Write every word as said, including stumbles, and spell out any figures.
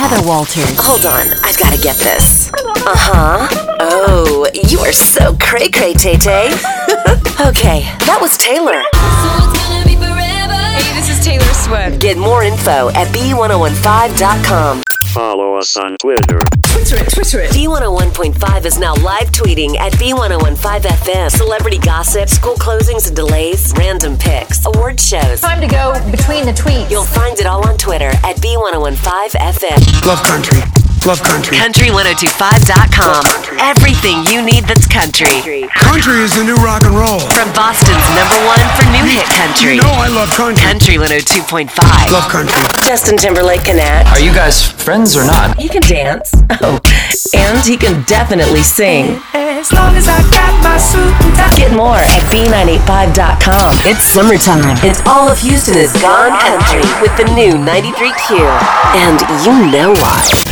Heather Walters. Hold on, I've got to get this. Uh-huh. Oh, you are so cray-cray, Tay-Tay. Okay, that was Taylor. Hey, this is Taylor Swift. Get more info at B one oh one five dot com. Follow us on Twitter. Twitter it, Twitter it. B one oh one point five is now live tweeting at B one oh one five F M. Celebrity gossip, school closings and delays, random picks, award shows. Time to go between the tweets. You'll find it all on Twitter at B one oh one five F M. Love country. Love country. country ten twenty-five dot com. Everything you need that's country. Country is the new rock and roll. From Boston's number one for new hit country. You know I love country. Country one oh two point five. Love country. Justin Timberlake can act. Are you guys friends or not? He can dance. Oh, and he can definitely sing. As long as I got my suit and tie. Get more at B nine eighty-five dot com. It's summertime, and all of Houston is gone country with the new ninety-three Q. And you know why.